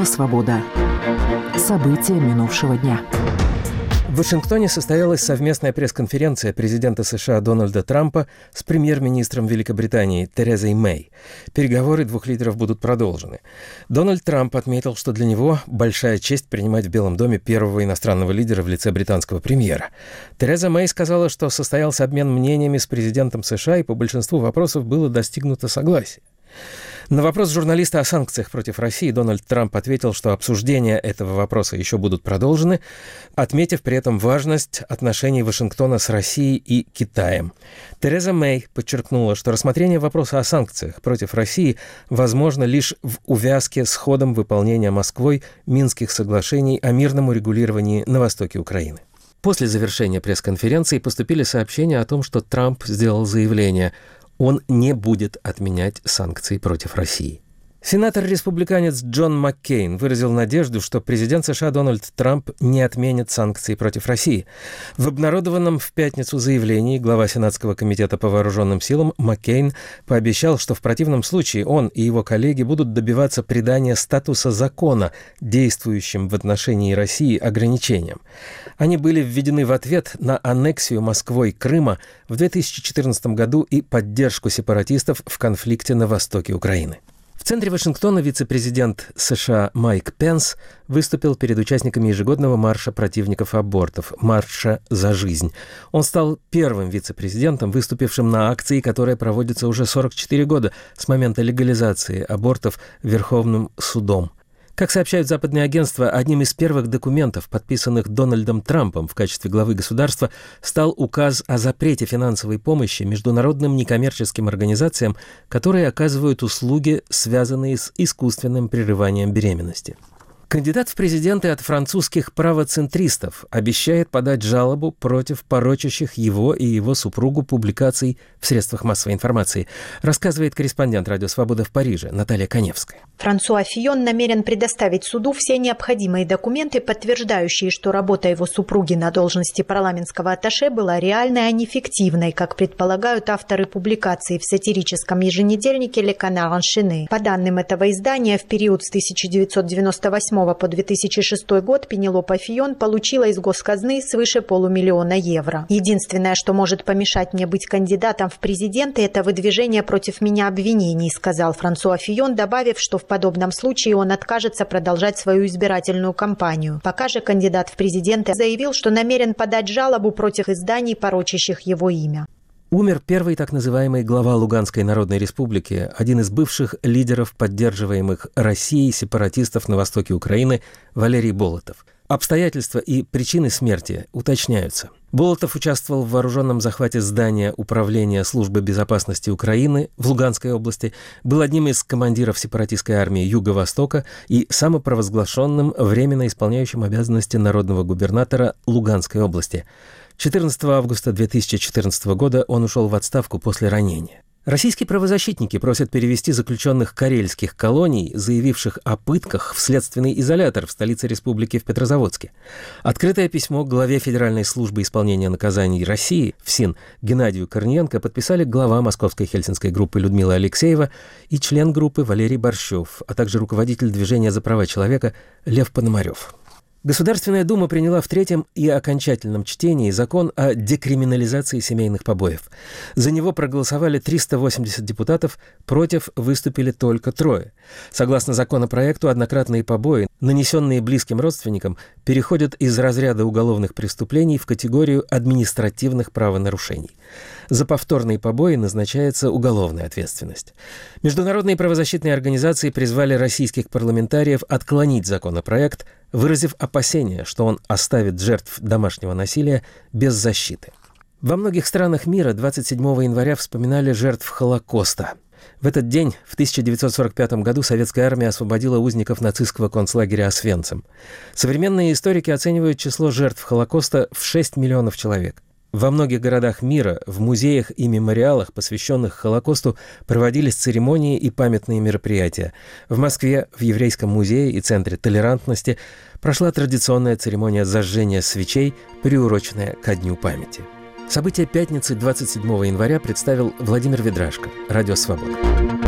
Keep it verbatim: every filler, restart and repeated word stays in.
Радио «Свобода». События минувшего дня. В Вашингтоне состоялась совместная пресс-конференция президента США Дональда Трампа с премьер-министром Великобритании Терезой Мэй. Переговоры двух лидеров будут продолжены. Дональд Трамп отметил, что для него большая честь принимать в Белом доме первого иностранного лидера в лице британского премьера. Тереза Мэй сказала, что состоялся обмен мнениями с президентом США, и по большинству вопросов было достигнуто согласие. На вопрос журналиста о санкциях против России Дональд Трамп ответил, что обсуждения этого вопроса еще будут продолжены, отметив при этом важность отношений Вашингтона с Россией и Китаем. Тереза Мэй подчеркнула, что рассмотрение вопроса о санкциях против России возможно лишь в увязке с ходом выполнения Москвой Минских соглашений о мирном урегулировании на востоке Украины. После завершения пресс-конференции поступили сообщения о том, что Трамп сделал заявление: он не будет отменять санкции против России. Сенатор-республиканец Джон Маккейн выразил надежду, что президент США Дональд Трамп не отменит санкции против России. В обнародованном в пятницу заявлении глава Сенатского комитета по вооруженным силам Маккейн пообещал, что в противном случае он и его коллеги будут добиваться придания статуса закона действующим в отношении России ограничениям. Они были введены в ответ на аннексию Москвой Крыма в две тысячи четырнадцатом году и поддержку сепаратистов в конфликте на востоке Украины. В центре Вашингтона вице-президент США Майк Пенс выступил перед участниками ежегодного марша противников абортов, марша за жизнь. Он стал первым вице-президентом, выступившим на акции, которая проводится уже сорок четыре года с момента легализации абортов Верховным судом. Как сообщают западные агентства, одним из первых документов, подписанных Дональдом Трампом в качестве главы государства, стал указ о запрете финансовой помощи международным некоммерческим организациям, которые оказывают услуги, связанные с искусственным прерыванием беременности. Кандидат в президенты от французских правоцентристов обещает подать жалобу против порочащих его и его супругу публикаций в средствах массовой информации, рассказывает корреспондент Радио «Свобода» в Париже Наталья Коневская. Франсуа Фийон намерен предоставить суду все необходимые документы, подтверждающие, что работа его супруги на должности парламентского атташе была реальной, а не фиктивной, как предполагают авторы публикации в сатирическом еженедельнике «Le Canard enchaîné». По данным этого издания, в период с тысяча девятьсот девяносто восьмого по две тысячи шестой год Пенелопа Фийон получила из госказны свыше полумиллиона евро. Единственное, что может помешать мне быть кандидатом в президенты, это выдвижение против меня обвинений, сказал Франсуа Фийон, добавив, что в подобном случае он откажется продолжать свою избирательную кампанию. Пока же кандидат в президенты заявил, что намерен подать жалобу против изданий, порочащих его имя. Умер первый так называемый глава Луганской Народной Республики, один из бывших лидеров поддерживаемых Россией сепаратистов на востоке Украины, Валерий Болотов. Обстоятельства и причины смерти уточняются. Болотов участвовал в вооруженном захвате здания Управления службы безопасности Украины в Луганской области, был одним из командиров сепаратистской армии Юго-Востока и самопровозглашенным временно исполняющим обязанности народного губернатора Луганской области. четырнадцатого августа две тысячи четырнадцатого года он ушел в отставку после ранения. Российские правозащитники просят перевести заключенных карельских колоний, заявивших о пытках, в следственный изолятор в столице республики в Петрозаводске. Открытое письмо главе Федеральной службы исполнения наказаний России ФСИН Геннадию Корниенко подписали глава Московской Хельсинской группы Людмила Алексеева и член группы Валерий Борщев, а также руководитель движения за права человека Лев Пономарев. Государственная Дума приняла в третьем и окончательном чтении закон о декриминализации семейных побоев. За него проголосовали триста восемьдесят депутатов, против выступили только трое. Согласно законопроекту, однократные побои, нанесенные близким родственникам, переходят из разряда уголовных преступлений в категорию административных правонарушений. За повторные побои назначается уголовная ответственность. Международные правозащитные организации призвали российских парламентариев отклонить законопроект, выразив опасения, что он оставит жертв домашнего насилия без защиты. Во многих странах мира двадцать седьмого января вспоминали жертв Холокоста. В этот день, в тысяча девятьсот сорок пятом году, советская армия освободила узников нацистского концлагеря Освенцим. Современные историки оценивают число жертв Холокоста в шесть миллионов человек. Во многих городах мира, в музеях и мемориалах, посвященных Холокосту, проводились церемонии и памятные мероприятия. В Москве, в Еврейском музее и Центре толерантности прошла традиционная церемония зажжения свечей, приуроченная ко Дню памяти. События пятницы двадцать седьмого января представил Владимир Ведрашко, Радио «Свобода».